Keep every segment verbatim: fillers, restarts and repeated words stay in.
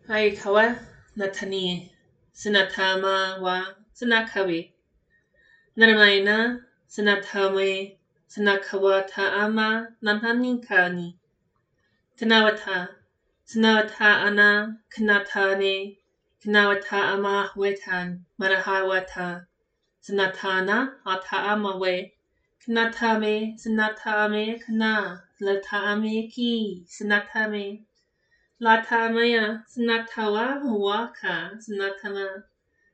Haikawa Natani Sinatama wa Sinakawi Naramaina Sinatame Sinakawa Taama Nananikani Kanawata Sinawata Ana Kanatane Kanawata Ama Wetan Marahawata Sinatana Ataama We Kanatame Sinatame Kana Latame Ki Sinatame Latamaya Sinatawa Waka Sinatama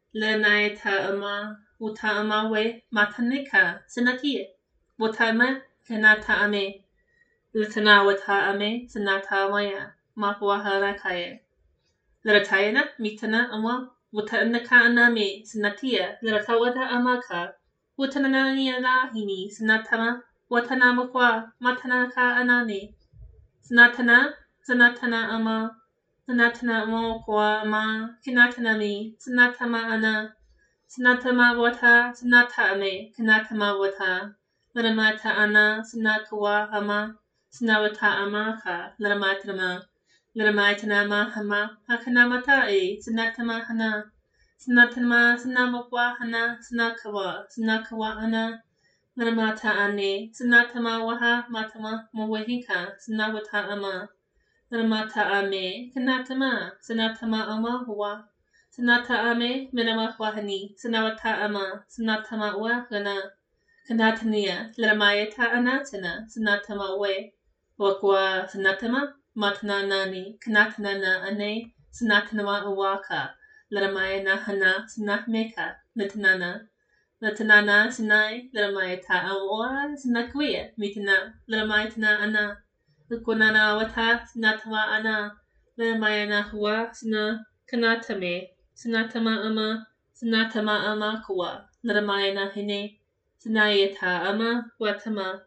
Lenaita Ama Utama We Matanika Sinatia Watama Kanata Ame Litana Wata Ame Sinatamaya Mahuaharakaya Leratayana Mitana Ama Watanaka Aname Sinatia Leratawata Amaka Watanania Lahini Sinatama Watanamakwa Matanaka Anane Sinatana Sanatana ama Sanatana mo kwa ama Kinatana mi Sanatama ana Sanatama wata Sanata ame Kinatama wata Laramata ana Sanakawa ama Sanawata amaka Laramatama Laramatanama hama Hakanamata e Sanatama hana Sanatama Sanamakwa hana Sanakawa Sanakawa ana Laramata ane Sanatama waha matama Mwahika Sanawata ama Sanamata ame, Kanatama, Sanatama ama wa, Sanata ame, Minama wahani, Sanawata ama, Sanatama wa gana, Kanatania, Lamayata anatana, Sanatama we, Wakwa, Sanatama, Matana nani, Kanatanana ane, Sanatanama awaka, Lamayana hana, Sanatmeka, Natanana, Natanana sinai, Lamayata awa, Sanakwea, Mitana, Lamayatana ana, Lukunana wata sinatama ana Lamayana hua sina kanatame sinatama ama sinatama ama kuwa Lamayana hine sinayata ama watama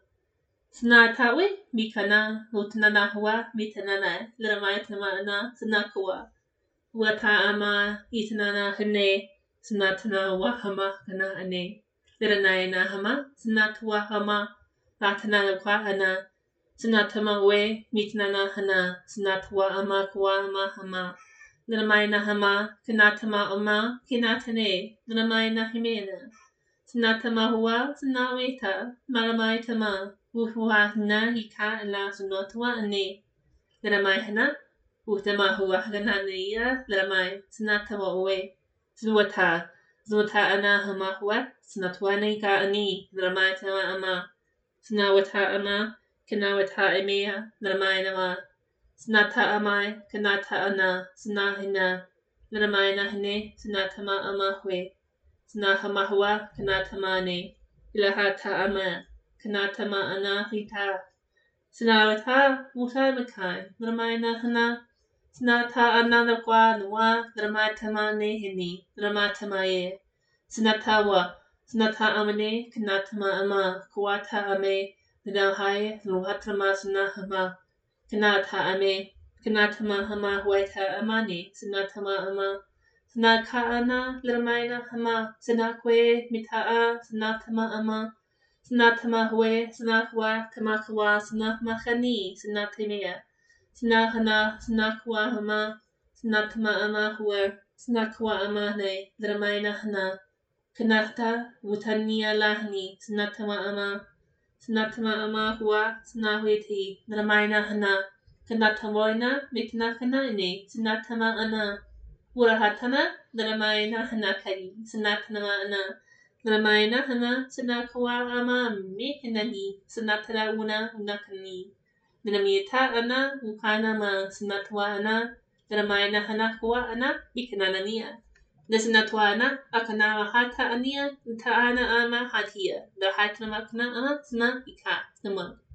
sinatawe mikana lutanana hua mitanana Lamayatama ana sinakuwa wata ama itanana hine sinatana wahama kana ane Liranayana hama sinatwa hama latanana kwa ana Sinatama we mitnana hana sinatwa ama kwa ama hama Lamaina hama kinatama ama kinatane Lamaina himena Sinatama hua sinaweta Malamaitama Wuhua hina hika la sunotwa ane Lamaihana Utama hua ganania Lamai Sinatama we Zuata Zuata ana hama hua Sinatwane ka ani Lamaitama ama Sinawata ama Kanawata emea, Lamainawa, Snata amai, Kanata ana, Snahina, Lamaina hine, Snatama amahwe, Snahamahua, Kanatamane, Ilahata ama, Kanatama ana hita, Snawata, Mutamakai, Lamaina hana, Snata ananakwa, Nwa, Lamatamane hini, Lamatamaye, Snatawa, Snata amane, Kanatama ama, Kuata ame, Nahai, Luhatrama Sanahama, Kanata Ame, Kanatama Hama, Waita Amani, Sanatama Ama, Sanaka Ana, Lamaina Hama, Sanakwe, Mitaa, Sanatama Ama, Sanatama Hue, Sanakwa, Kamakawa, Sanahmahani, Sanatimea, Sanahana, Sanakwa Hama, Sanatama Ama Hue, Sanakwa Amane, Lamaina Hana, Kanata, Wutania Lahni, Sanatama Ama, Sinatama ama hua sinahwiti Nalamaina hana Kanatamoina mitna kanaine Sinatama ana Wurahatana Nalamaina hana kari Sinatama ana Nalamaina hana Sinakawa ama mihinani Sinatara una unakani Nalamita ana Ukana ma Sinatwa ana Nalamaina hana hua ana Bikananania Nasinatwana akana hata ania taana ama hatia the hatna makna ama sna ika nama